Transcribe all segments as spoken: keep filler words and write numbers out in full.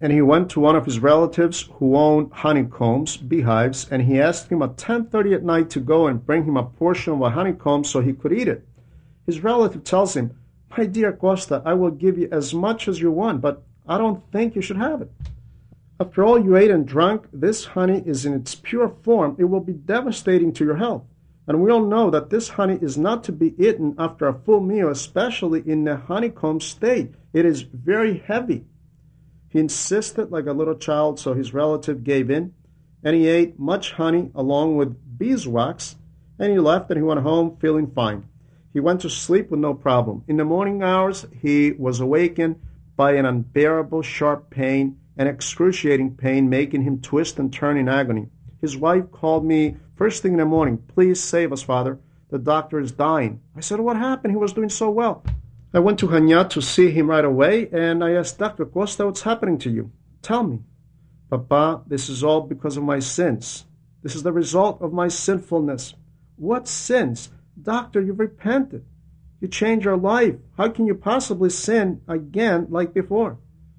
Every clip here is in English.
and he went to one of his relatives who owned honeycombs, beehives, and he asked him at ten thirty at night to go and bring him a portion of a honeycomb so he could eat it. His relative tells him, "My dear Costa, I will give you as much as you want, but I don't think you should have it. After all you ate and drank, this honey is in its pure form. It will be devastating to your health. And we all know that this honey is not to be eaten after a full meal, especially in a honeycomb state. It is very heavy." He insisted like a little child, so his relative gave in, and he ate much honey along with beeswax, and he left and he went home feeling fine. He went to sleep with no problem. In the morning hours, he was awakened by an unbearable sharp pain, an excruciating pain, making him twist and turn in agony. His wife called me first thing in the morning. "Please save us, Father. The doctor is dying." I said, "What happened? He was doing so well." I went to Hanya to see him right away, and I asked, "Doctor Costa, what's happening to you? Tell me." "Papa, this is all because of my sins. This is the result of my sinfulness." "What sins? Doctor, you've repented. You changed your life. How can you possibly sin again like before?"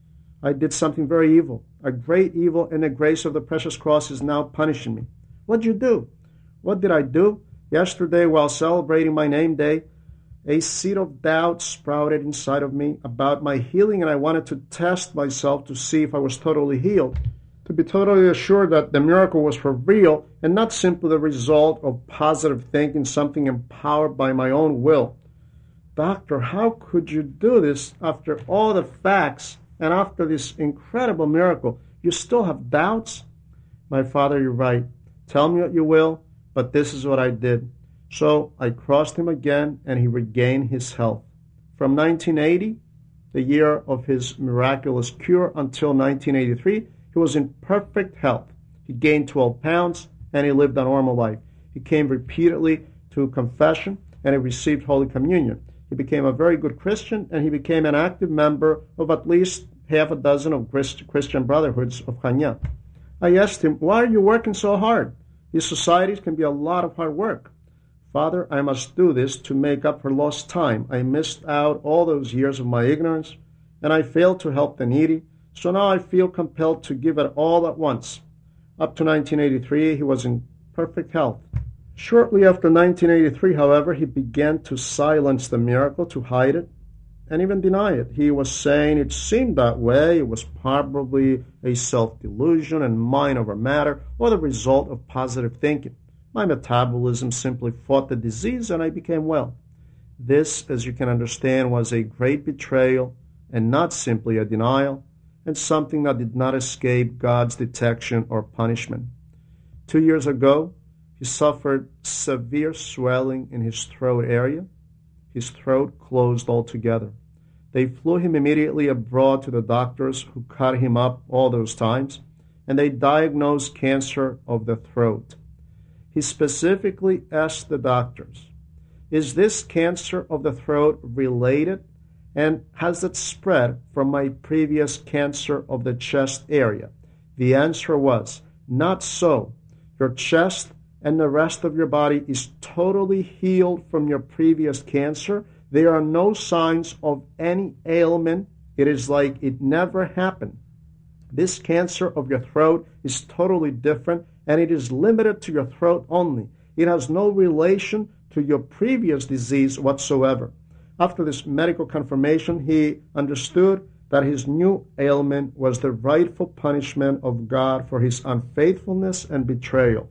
"I did something very evil, a great evil, and the grace of the precious cross is now punishing me." "What'd you do?" "What did I do? Yesterday, while celebrating my name day, a seed of doubt sprouted inside of me about my healing, and I wanted to test myself to see if I was totally healed, to be totally assured that the miracle was for real and not simply the result of positive thinking, something empowered by my own will." "Doctor, how could you do this after all the facts and after this incredible miracle? You still have doubts?" "My father, you're right. Tell me what you will, but this is what I did." So I crossed him again, and he regained his health. From nineteen eighty, the year of his miraculous cure, until nineteen eighty-three, he was in perfect health. He gained twelve pounds, and he lived a normal life. He came repeatedly to confession, and he received Holy Communion. He became a very good Christian, and he became an active member of at least half a dozen of Christian brotherhoods of Hanya. I asked him, "Why are you working so hard? These societies can be a lot of hard work." "Father, I must do this to make up for lost time. I missed out all those years of my ignorance, and I failed to help the needy, so now I feel compelled to give it all at once." Up to nineteen eighty-three, he was in perfect health. Shortly after nineteen eighty-three, however, he began to silence the miracle, to hide it, and even deny it. He was saying it seemed that way, it was probably a self-delusion and mind over matter, or the result of positive thinking. My metabolism simply fought the disease, and I became well. This, as you can understand, was a great betrayal, and not simply a denial, and something that did not escape God's detection or punishment. Two years ago, he suffered severe swelling in his throat area. His throat closed altogether. They flew him immediately abroad to the doctors who cut him up all those times, and they diagnosed cancer of the throat. He specifically asked the doctors, "Is this cancer of the throat related, and has it spread from my previous cancer of the chest area?" The answer was, "Not so. Your chest and the rest of your body is totally healed from your previous cancer. There are no signs of any ailment. It is like it never happened. This cancer of your throat is totally different, and it is limited to your throat only. It has no relation to your previous disease whatsoever." After this medical confirmation, he understood that his new ailment was the rightful punishment of God for his unfaithfulness and betrayal.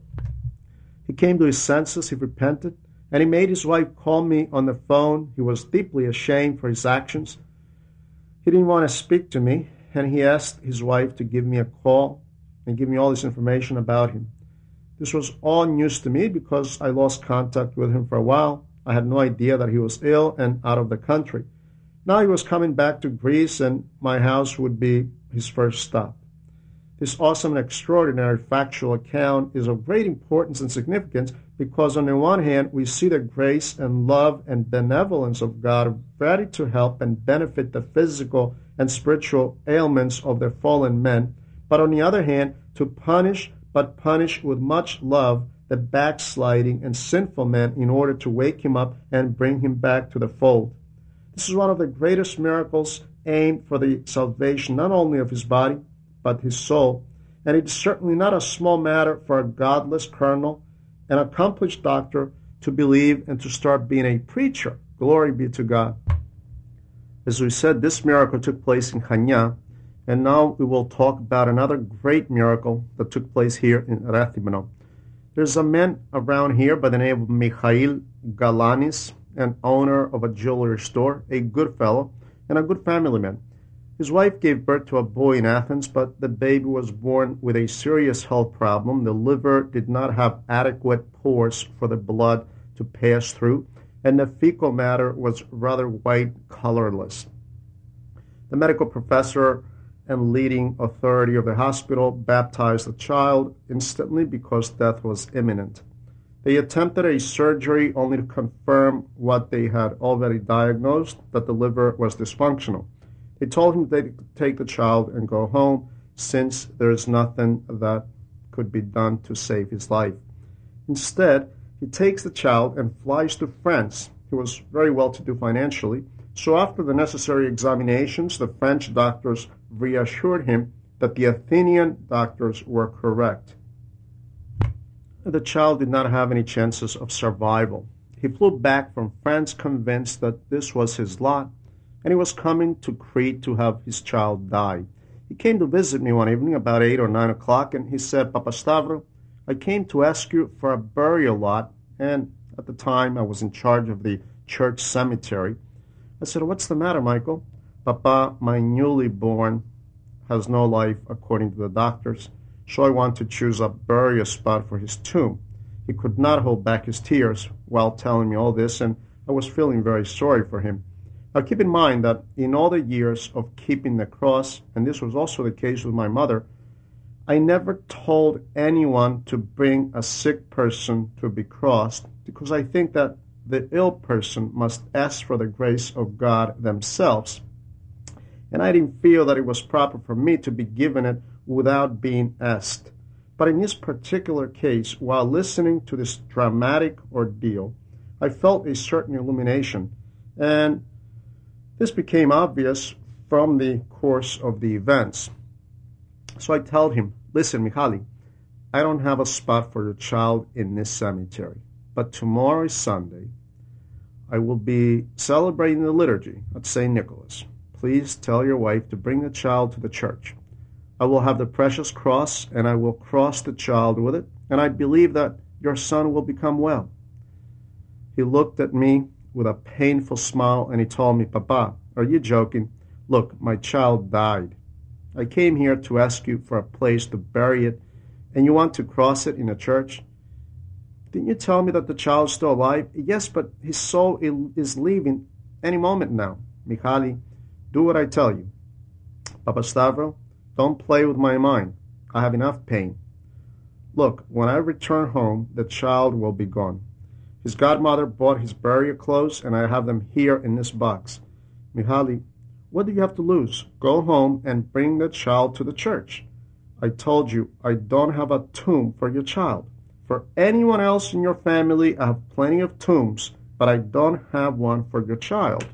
He came to his senses, he repented, and he made his wife call me on the phone. He was deeply ashamed for his actions. He didn't want to speak to me, and he asked his wife to give me a call and give me all this information about him. This was all news to me because I lost contact with him for a while. I had no idea that he was ill and out of the country. Now he was coming back to Greece, and my house would be his first stop. This awesome and extraordinary factual account is of great importance and significance because on the one hand, we see the grace and love and benevolence of God ready to help and benefit the physical and spiritual ailments of the fallen men, but on the other hand, to punish, but punish with much love, the backsliding and sinful man in order to wake him up and bring him back to the fold. This is one of the greatest miracles aimed for the salvation not only of his body, but his soul, and it is certainly not a small matter for a godless colonel, an accomplished doctor, to believe and to start being a preacher. Glory be to God. As we said, this miracle took place in Chania, and now we will talk about another great miracle that took place here in Rethymno. There's a man around here by the name of Mikhail Galanis, an owner of a jewelry store, a good fellow, and a good family man. His wife gave birth to a boy in Athens, but the baby was born with a serious health problem. The liver did not have adequate pores for the blood to pass through, and the fecal matter was rather white, colorless. The medical professor and leading authority of the hospital baptized the child instantly because death was imminent. They attempted a surgery only to confirm what they had already diagnosed, that the liver was dysfunctional. They told him they could take the child and go home, since there is nothing that could be done to save his life. Instead, he takes the child and flies to France. He was very well-to-do financially, so after the necessary examinations, the French doctors reassured him that the Athenian doctors were correct. The child did not have any chances of survival. He flew back from France convinced that this was his lot, and he was coming to Crete to have his child die. He came to visit me one evening about eight or nine o'clock, and he said, Papastavro, I came to ask you for a burial lot, and at the time I was in charge of the church cemetery. I said, what's the matter, Michael? Papa, my newly born has no life according to the doctors, so I want to choose a burial spot for his tomb. He could not hold back his tears while telling me all this, and I was feeling very sorry for him. Now keep in mind that in all the years of keeping the cross, and this was also the case with my mother, I never told anyone to bring a sick person to be crossed, because I think that the ill person must ask for the grace of God themselves. And I didn't feel that it was proper for me to be given it without being asked. But in this particular case, while listening to this dramatic ordeal, I felt a certain illumination, and this became obvious from the course of the events. So I told him, listen, Mihaly, I don't have a spot for your child in this cemetery, but tomorrow is Sunday. I will be celebrating the liturgy at Saint Nicholas. Please tell your wife to bring the child to the church. I will have the precious cross, and I will cross the child with it, and I believe that your son will become well. He looked at me with a painful smile, and he told me, Papa, are you joking? Look, my child died. I came here to ask you for a place to bury it, and you want to cross it in a church? Didn't you tell me that the child is still alive? Yes, but his soul is leaving any moment now. Mihaly, do what I tell you. Papastavro, don't play with my mind. I have enough pain. Look, when I return home, the child will be gone. His godmother bought his burial clothes, and I have them here in this box. Mihaly, what do you have to lose? Go home and bring the child to the church. I told you I don't have a tomb for your child. For anyone else in your family, I have plenty of tombs, but I don't have one for your child.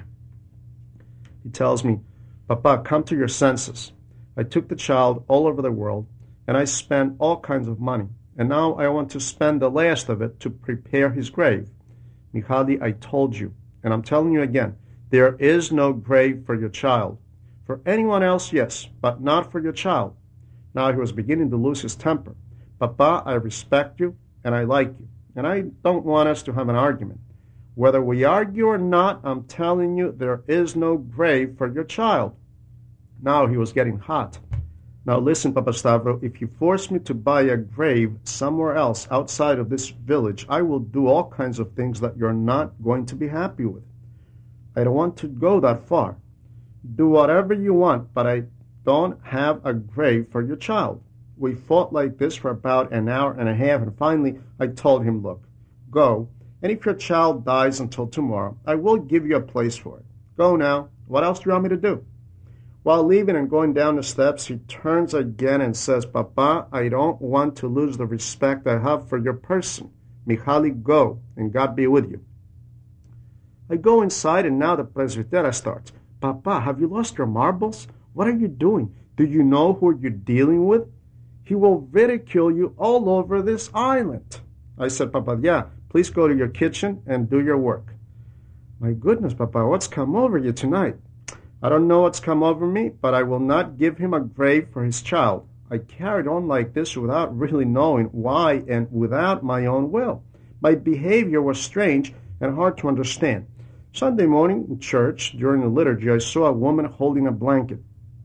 He tells me, Papa, come to your senses. I took the child all over the world, and I spent all kinds of money, and now I want to spend the last of it to prepare his grave. Mihaly, I told you, and I'm telling you again, there is no grave for your child. For anyone else, yes, but not for your child. Now he was beginning to lose his temper. Papa, I respect you, and I like you, and I don't want us to have an argument. Whether we argue or not, I'm telling you, there is no grave for your child. Now he was getting hot. Now listen, Papastavro, if you force me to buy a grave somewhere else outside of this village, I will do all kinds of things that you're not going to be happy with. I don't want to go that far. Do whatever you want, but I don't have a grave for your child. We fought like this for about an hour and a half, and finally I told him, look, go, and if your child dies until tomorrow, I will give you a place for it. Go now. What else do you want me to do? While leaving and going down the steps, he turns again and says, Papa, I don't want to lose the respect I have for your person. Mihaly, go, and God be with you. I go inside, and now the presbytera starts. Papa, have you lost your marbles? What are you doing? Do you know who you're dealing with? He will ridicule you all over this island. I said, Papa, yeah, please go to your kitchen and do your work. My goodness, Papa, what's come over you tonight? I don't know what's come over me, but I will not give him a grave for his child. I carried on like this without really knowing why and without my own will. My behavior was strange and hard to understand. Sunday morning in church, during the liturgy, I saw a woman holding a blanket.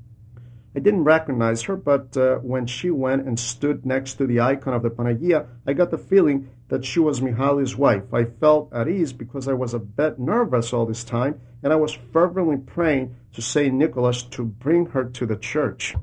I didn't recognize her, but uh, when she went and stood next to the icon of the Panagia, I got the feeling that she was Mihali's wife. I felt at ease because I was a bit nervous all this time, and I was fervently praying to Saint Nicholas to bring her to the church.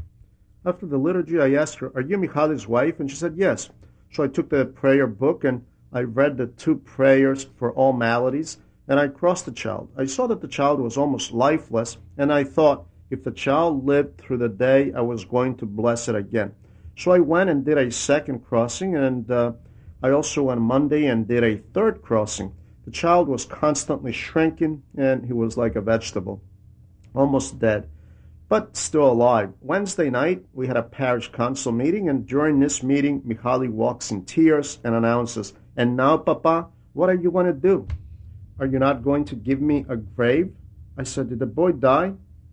After the liturgy, I asked her, "Are you Mihali's wife?" And she said, "Yes." So I took the prayer book and I read the two prayers for all maladies, and I crossed the child. I saw that the child was almost lifeless, and I thought, if the child lived through the day, I was going to bless it again. So I went and did a second crossing, and uh, I also went Monday and did a third crossing. The child was constantly shrinking, and he was like a vegetable, almost dead, but still alive. Wednesday night, we had a parish council meeting, and during this meeting, Mihali walks in tears and announces, "And now, Papa, what are you going to do? Are you not going to give me a grave?" I said, "Did the boy die?"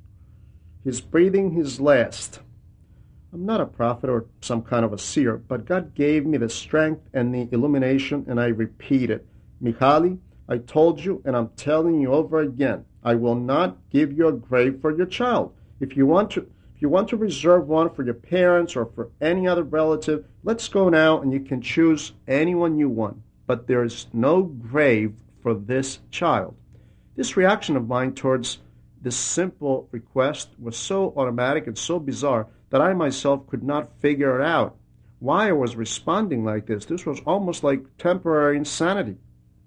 "He's breathing his last." I'm not a prophet or some kind of a seer, but God gave me the strength and the illumination, and I repeat it. "Mihali, I told you, and I'm telling you over again, I will not give you a grave for your child. If you want to, if you want to reserve one for your parents or for any other relative, let's go now, and you can choose anyone you want. But there is no grave for this child." This reaction of mine towards this simple request was so automatic and so bizarre that I myself could not figure it out why I was responding like this. This was almost like temporary insanity.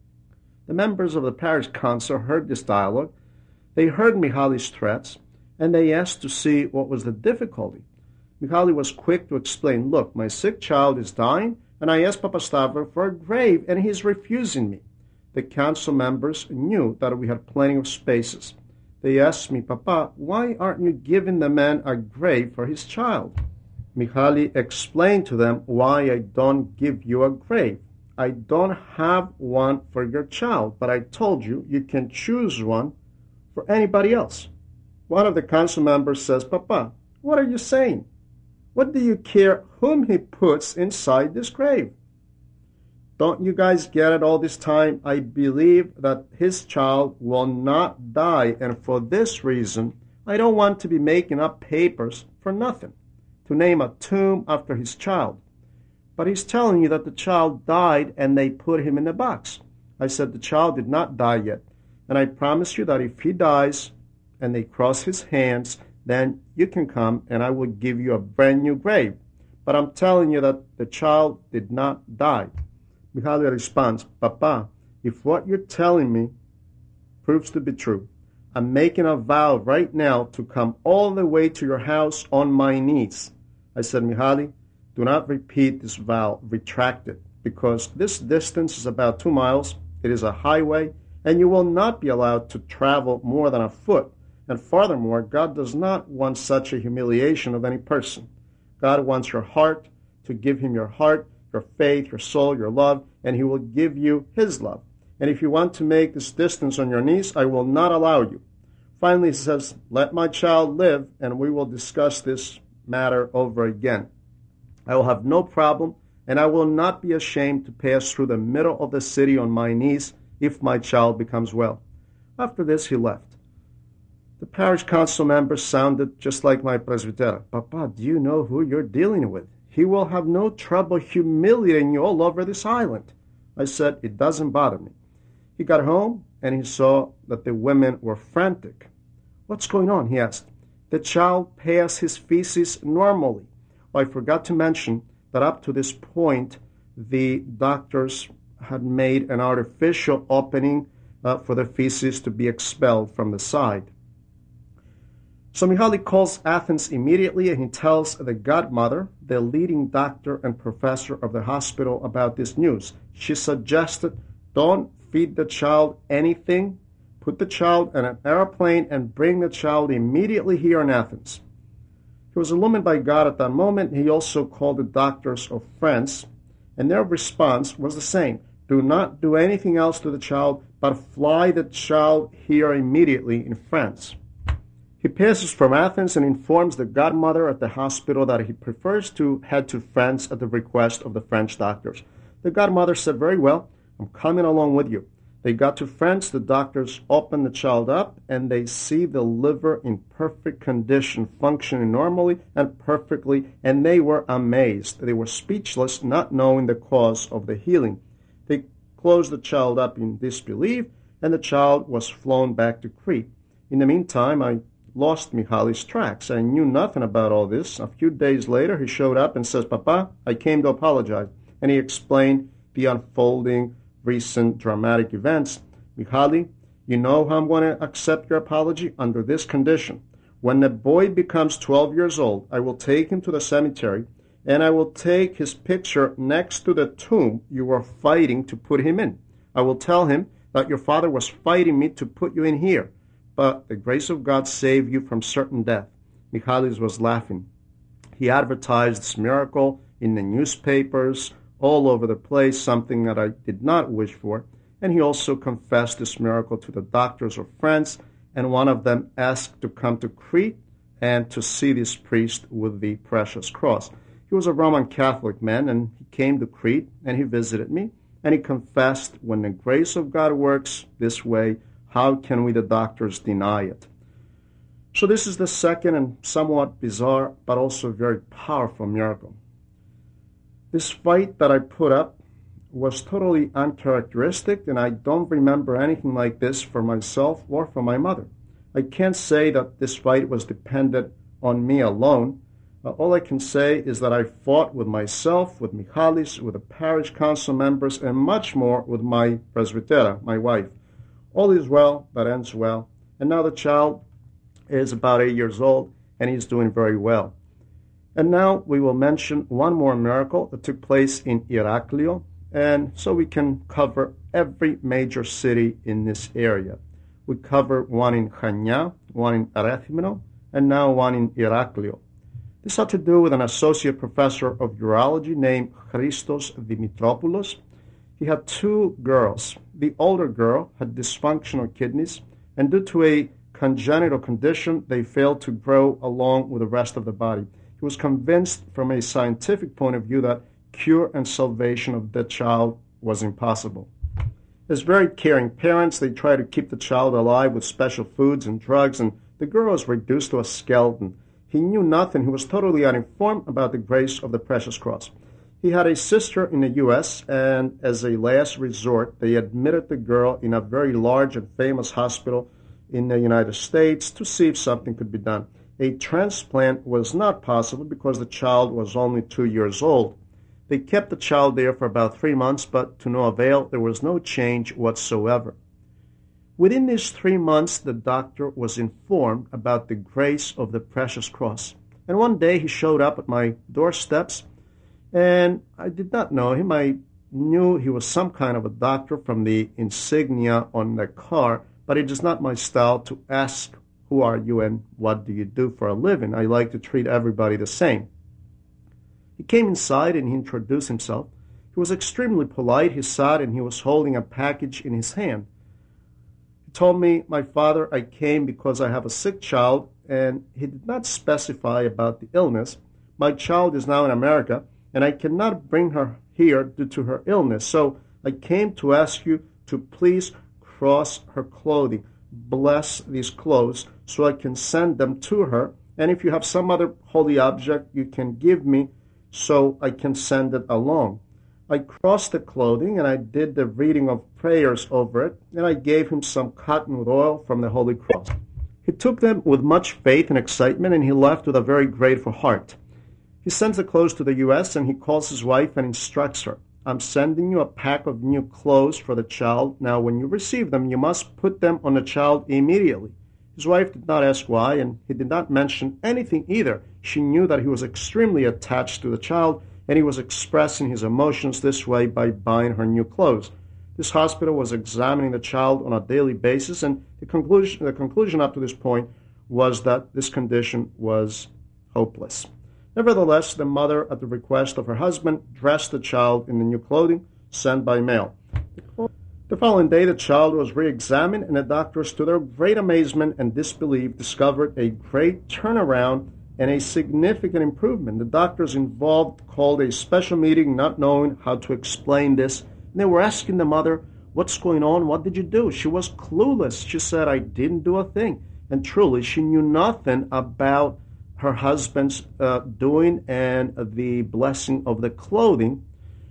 The members of the parish council heard this dialogue. They heard Mihali's threats, and they asked to see what was the difficulty. Mihali was quick to explain, "Look, my sick child is dying, and I asked Papa Stavro for a grave, and he's refusing me." The council members knew that we had plenty of spaces. They asked me, "Papa, why aren't you giving the man a grave for his child?" Mihali explained to them why I don't give you a grave. "I don't have one for your child, but I told you you can choose one for anybody else." One of the council members says, "Papa, what are you saying? What do you care whom he puts inside this grave? Don't you guys get it all this time? I believe that his child will not die, and for this reason, I don't want to be making up papers for nothing, to name a tomb after his child. But he's telling you that the child died and they put him in the box." I said, "The child did not die yet, and I promise you that if he dies and they cross his hands, then you can come and I will give you a brand new grave. But I'm telling you that the child did not die." Mihali responds, "Papa, if what you're telling me proves to be true, I'm making a vow right now to come all the way to your house on my knees." I said, "Mihali, do not repeat this vow, retract it, because this distance is about two miles, it is a highway, and you will not be allowed to travel more than a foot. And furthermore, God does not want such a humiliation of any person. God wants your heart, to give him your heart, your faith, your soul, your love, and he will give you his love. And if you want to make this distance on your knees, I will not allow you." Finally, he says, "Let my child live, and we will discuss this matter over again. I will have no problem, and I will not be ashamed to pass through the middle of the city on my knees if my child becomes well." After this, he left. The parish council members sounded just like my presbyter. "Papa, do you know who you're dealing with? He will have no trouble humiliating you all over this island." I said, "It doesn't bother me." He got home, and he saw that the women were frantic. "What's going on?" he asked. "The child passed his feces normally. I forgot to mention that up to this point, the doctors had made an artificial opening uh, for the feces to be expelled from the side. So Mihali calls Athens immediately, and he tells the godmother, the leading doctor and professor of the hospital, about this news. She suggested, "Don't feed the child anything put the child in an airplane and bring the child immediately here in Athens. He was illumined by God at that moment. He also called the doctors of France, and their response was the same. Do not do anything else to the child, but fly the child here immediately in France. He passes from Athens and informs the godmother at the hospital that he prefers to head to France at the request of the French doctors. The godmother said, very well, I'm coming along with you. They got to France, the doctors open the child up, and they see the liver in perfect condition, functioning normally and perfectly, and they were amazed. They were speechless, not knowing the cause of the healing. They closed the child up in disbelief, and the child was flown back to Crete. In the meantime, I lost Michalis' tracks. I knew nothing about all this. A few days later, he showed up and says, Papa, I came to apologize. And he explained the unfolding recent dramatic events. Michali, you know how I'm going to accept your apology? Under this condition. When the boy becomes twelve years old, I will take him to the cemetery, and I will take his picture next to the tomb you were fighting to put him in. I will tell him that your father was fighting me to put you in here, but the grace of God saved you from certain death. Michalis was laughing. He advertised this miracle in the newspapers, all over the place, something that I did not wish for. And he also confessed this miracle to the doctors of France, and one of them asked to come to Crete and to see this priest with the precious cross. He was a Roman Catholic man, and he came to Crete, and he visited me, and he confessed, when the grace of God works this way, how can we, the doctors, deny it? So this is the second and somewhat bizarre, but also very powerful miracle. This fight that I put up was totally uncharacteristic, and I don't remember anything like this for myself or for my mother. I can't say that this fight was dependent on me alone. Uh, all I can say is that I fought with myself, with Michalis, with the parish council members, and much more with my presbytera, my wife. All is well that ends well, and now the child is about eight years old, and he's doing very well. And now we will mention one more miracle that took place in Iraklio, and so we can cover every major city in this area. We cover one in Chania, one in Arethymno, and now one in Iraklio. This had to do with an associate professor of urology named Christos Dimitropoulos. He had two girls. The older girl had dysfunctional kidneys, and due to a congenital condition, they failed to grow along with the rest of the body. He was convinced from a scientific point of view that cure and salvation of the child was impossible. As very caring parents, they try to keep the child alive with special foods and drugs, and the girl was reduced to a skeleton. He knew nothing. He was totally uninformed about the grace of the precious cross. He had a sister in the U S, and as a last resort, they admitted the girl in a very large and famous hospital in the United States to see if something could be done. A transplant was not possible because the child was only two years old. They kept the child there for about three months, but to no avail. There was no change whatsoever. Within these three months, the doctor was informed about the grace of the precious cross. And one day he showed up at my doorsteps, and I did not know him. I knew he was some kind of a doctor from the insignia on the car, but it is not my style to ask, who are you and what do you do for a living? I like to treat everybody the same. He came inside and he introduced himself. He was extremely polite. He sat and he was holding a package in his hand. He told me, my father, I came because I have a sick child, and he did not specify about the illness. My child is now in America, and I cannot bring her here due to her illness. So I came to ask you to please cross her clothing. Bless these clothes so I can send them to her. And if you have some other holy object, you can give me so I can send it along. I crossed the clothing and I did the reading of prayers over it, and I gave him some cotton with oil from the Holy Cross. He took them with much faith and excitement, and he left with a very grateful heart. He sends the clothes to the U S and he calls his wife and instructs her. I'm sending you a pack of new clothes for the child. Now, when you receive them, you must put them on the child immediately. His wife did not ask why, and he did not mention anything either. She knew that he was extremely attached to the child, and he was expressing his emotions this way by buying her new clothes. This hospital was examining the child on a daily basis, and the conclusion, the conclusion up to this point was that this condition was hopeless. Nevertheless, the mother, at the request of her husband, dressed the child in the new clothing sent by mail. The following day, the child was re-examined, and the doctors, to their great amazement and disbelief, discovered a great turnaround and a significant improvement. The doctors involved called a special meeting, not knowing how to explain this. And they were asking the mother, "What's going on? What did you do?" She was clueless. She said, "I didn't do a thing." And truly, she knew nothing about her husband's uh, doing and the blessing of the clothing.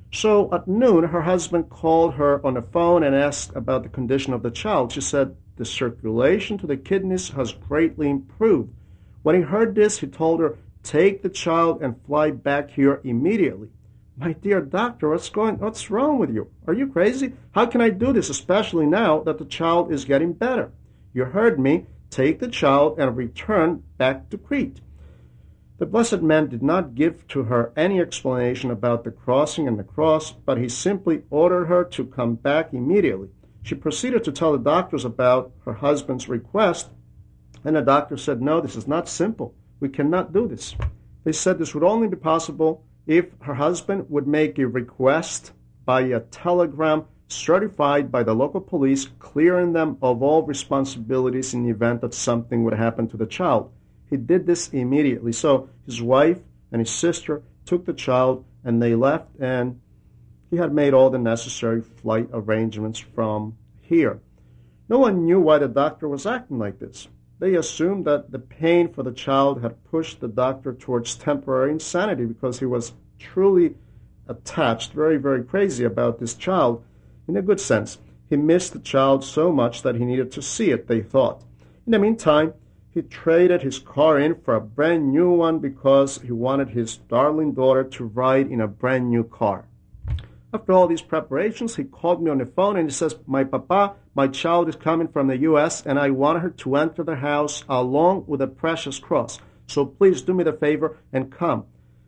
So at noon, her husband called her on the phone and asked about the condition of the child. She said, "The circulation to the kidneys has greatly improved." When he heard this, he told her, "Take the child and fly back here immediately." "My dear doctor, what's going, what's wrong with you? Are you crazy? How can I do this, especially now that the child is getting better?" "You heard me. Take the child and return back to Crete." The blessed man did not give to her any explanation about the crossing and the cross, but he simply ordered her to come back immediately. She proceeded to tell the doctors about her husband's request, and the doctor said, "No, this is not simple. We cannot do this." They said this would only be possible if her husband would make a request by a telegram certified by the local police, clearing them of all responsibilities in the event that something would happen to the child. He did this immediately. So his wife and his sister took the child and they left, and he had made all the necessary flight arrangements from here. No one knew why the doctor was acting like this. They assumed that the pain for the child had pushed the doctor towards temporary insanity because he was truly attached, very, very crazy about this child in a good sense. He missed the child so much that he needed to see it, they thought. In the meantime, he traded his car in for a brand new one because he wanted his darling daughter to ride in a brand new car. After all these preparations, he called me on the phone and he says, "My papa, my child is coming from the U S and I want her to enter the house along with a precious cross. So please do me the favor and come."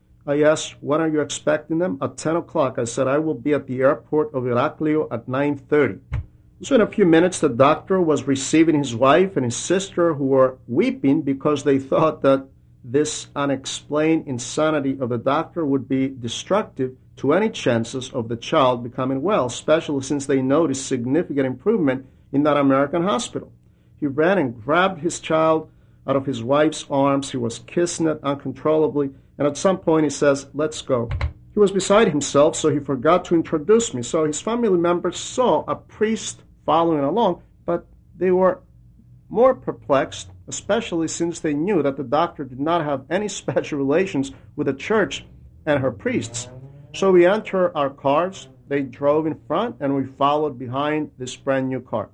I asked, "When are you expecting them?" "At ten o'clock. I said, "I will be at the airport of Iraklio at nine thirty. So in a few minutes, the doctor was receiving his wife and his sister, who were weeping because they thought that this unexplained insanity of the doctor would be destructive to any chances of the child becoming well, especially since they noticed significant improvement in that American hospital. He ran and grabbed his child out of his wife's arms. He was kissing it uncontrollably, and at some point he says, "Let's go." He was beside himself, so he forgot to introduce me. So his family members saw a priest following along, but they were more perplexed, especially since they knew that the doctor did not have any special relations with the church and her priests. So we entered our cars, they drove in front, and we followed behind this brand new car.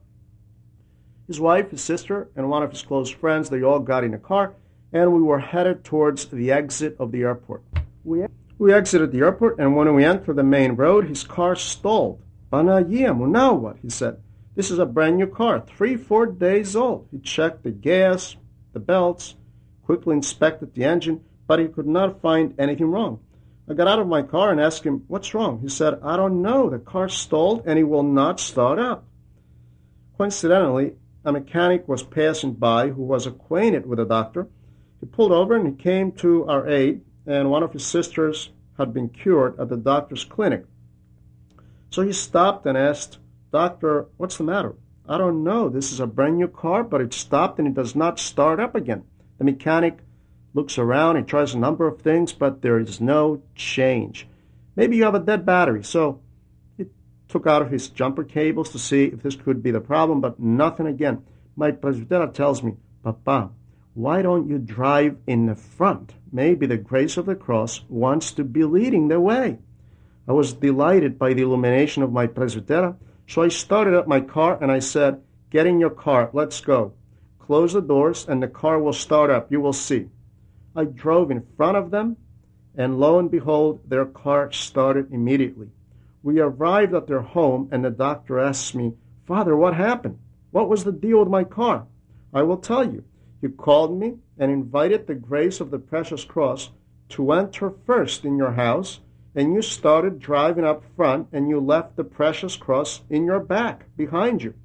His wife, his sister, and one of his close friends, they all got in a car, and we were headed towards the exit of the airport. We, we exited the airport, and when we entered the main road, his car stalled. "Panagiamu, now what?" he said. "This is a brand new car, three, four days old." He checked the gas, the belts, quickly inspected the engine, but he could not find anything wrong. I got out of my car and asked him, "What's wrong?" He said, "I don't know. The car stalled and it will not start up." Coincidentally, a mechanic was passing by who was acquainted with the doctor. He pulled over and he came to our aid, and one of his sisters had been cured at the doctor's clinic. So he stopped and asked, "Doctor, what's the matter?" "I don't know. This is a brand new car, but it stopped and it does not start up again." The mechanic looks around, he tries a number of things, but there is no change. "Maybe you have a dead battery." So he took out of his jumper cables to see if this could be the problem, but nothing again. My presbytera tells me, "Papa, why don't you drive in the front? Maybe the grace of the cross wants to be leading the way." I was delighted by the illumination of my presbytera, so I started up my car and I said, "Get in your car, let's go. Close the doors and the car will start up, you will see." I drove in front of them, and lo and behold, their car started immediately. We arrived at their home, and the doctor asked me, "Father, what happened? What was the deal with my car?" "I will tell you. You called me and invited the grace of the precious cross to enter first in your house, and you started driving up front, and you left the precious cross in your back, behind you.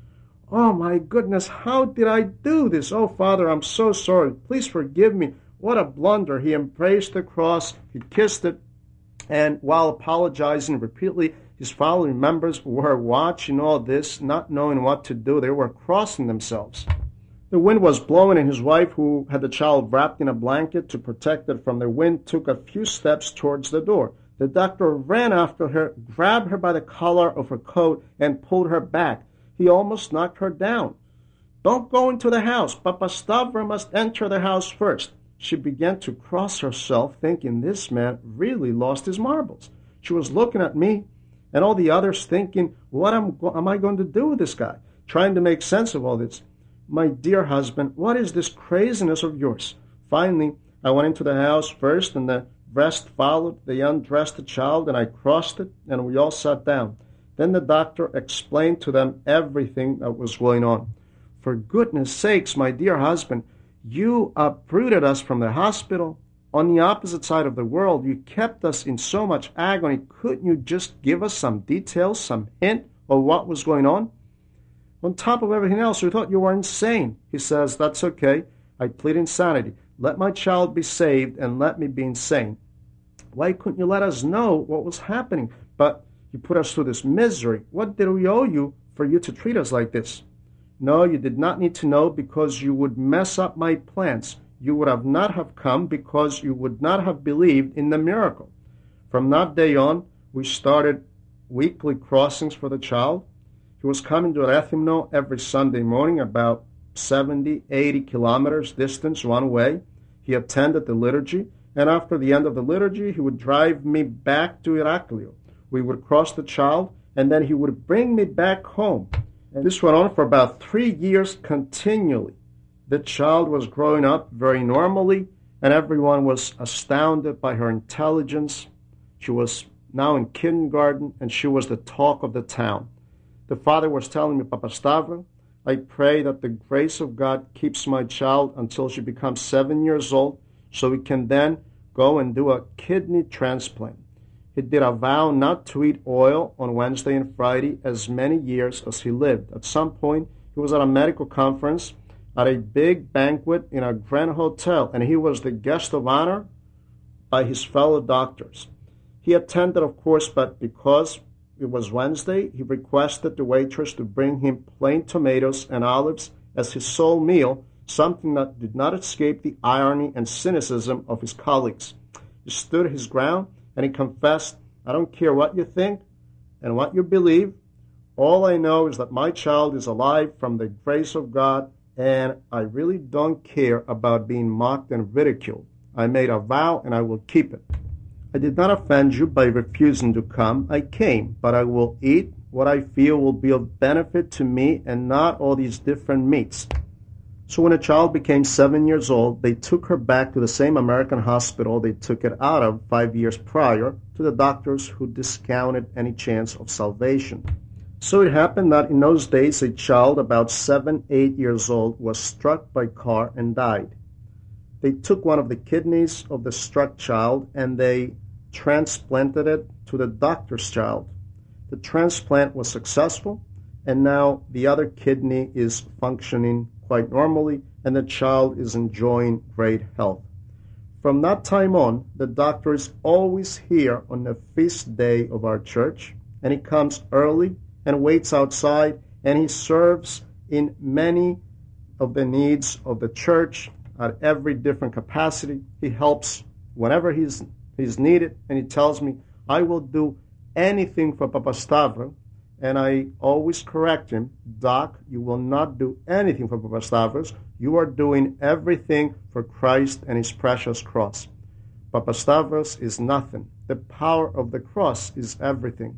Oh, my goodness, how did I do this? Oh, Father, I'm so sorry. Please forgive me. What a blunder. He embraced the cross, he kissed it, and while apologizing repeatedly, his family members were watching all this, not knowing what to do. They were crossing themselves. The wind was blowing, and his wife, who had the child wrapped in a blanket to protect it from the wind, took a few steps towards the door. The doctor ran after her, grabbed her by the collar of her coat, and pulled her back. He almost knocked her down. Don't go into the house. Papa Stavro must enter the house first. She began to cross herself, thinking this man really lost his marbles. She was looking at me and all the others, thinking, what am, am I going to do with this guy? Trying to make sense of all this. My dear husband, what is this craziness of yours? Finally, I went into the house first, and the rest followed. They undressed the child, and I crossed it, and we all sat down. Then the doctor explained to them everything that was going on. For goodness sakes, my dear husband, you uprooted us from the hospital. On the opposite side of the world, you kept us in so much agony. Couldn't you just give us some details, some hint of what was going on? On top of everything else, we thought you were insane. He says, that's okay. I plead insanity. Let my child be saved and let me be insane. Why couldn't you let us know what was happening? But you put us through this misery. What did we owe you for you to treat us like this? No, you did not need to know, because you would mess up my plans. You would have not have come because you would not have believed in the miracle. From that day on, we started weekly crossings for the child. He was coming to Rethymno every Sunday morning, about seventy, eighty kilometers distance one way. He attended the liturgy, and after the end of the liturgy, he would drive me back to Iraklio. We would cross the child, and then he would bring me back home. And this went on for about three years continually. The child was growing up very normally, and everyone was astounded by her intelligence. She was now in kindergarten, and she was the talk of the town. The father was telling me, Papa Stavro, I pray that the grace of God keeps my child until she becomes seven years old, so we can then go and do a kidney transplant. He did a vow not to eat oil on Wednesday and Friday as many years as he lived. At some point, he was at a medical conference at a big banquet in a grand hotel, and he was the guest of honor by his fellow doctors. He attended, of course, but because it was Wednesday, he requested the waitress to bring him plain tomatoes and olives as his sole meal, something that did not escape the irony and cynicism of his colleagues. He stood his ground, and he confessed, I don't care what you think and what you believe. All I know is that my child is alive from the grace of God, and I really don't care about being mocked and ridiculed. I made a vow, and I will keep it. I did not offend you by refusing to come. I came, but I will eat what I feel will be of benefit to me and not all these different meats. So when a child became seven years old, they took her back to the same American hospital they took it out of five years prior, to the doctors who discounted any chance of salvation. So it happened that in those days, a child about seven, eight years old was struck by a car and died. They took one of the kidneys of the struck child and they transplanted it to the doctor's child. The transplant was successful, and now the other kidney is functioning quite normally, and the child is enjoying great health. From that time on, the doctor is always here on the feast day of our church, and he comes early and waits outside, and he serves in many of the needs of the church at every different capacity. He helps whenever he's he's needed, and he tells me, I will do anything for Papa Stavro, and I always correct him, Doc, you will not do anything for Papa Stavros. You are doing everything for Christ and his precious cross. Papa Stavros is nothing. The power of the cross is everything.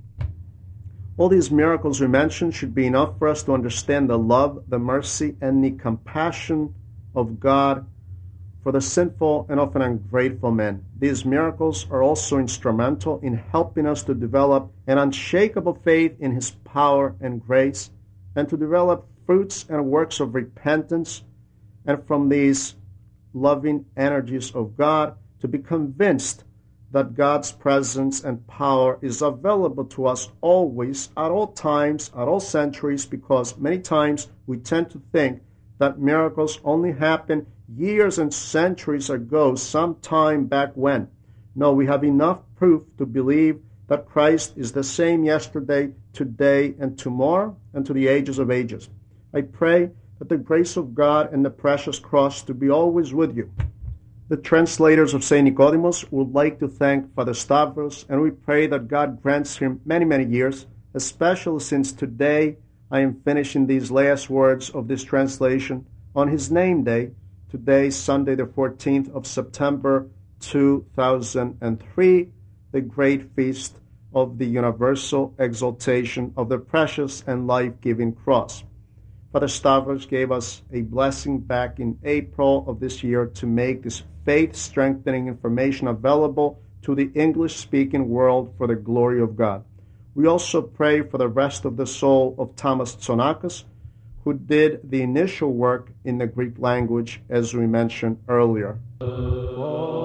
All these miracles we mentioned should be enough for us to understand the love, the mercy, and the compassion of God for the sinful and often ungrateful men. These miracles are also instrumental in helping us to develop an unshakable faith in his power and grace, and to develop fruits and works of repentance, and from these loving energies of God to be convinced that God's presence and power is available to us always, at all times, at all centuries, because many times we tend to think that miracles only happen years and centuries ago, sometime back when. No, we have enough proof to believe that Christ is the same yesterday, today, and tomorrow, and to the ages of ages. I pray that the grace of God and the precious cross to be always with you. The translators of Saint Nicodemus would like to thank Father Stavros, and we pray that God grants him many, many years, especially since today I am finishing these last words of this translation on his name day, today, Sunday the fourteenth of September, two thousand three, the great feast of the universal exaltation of the precious and life-giving cross. Father Stavros gave us a blessing back in April of this year to make this faith-strengthening information available to the English-speaking world for the glory of God. We also pray for the rest of the soul of Thomas Tsonakis, who did the initial work in the Greek language, as we mentioned earlier.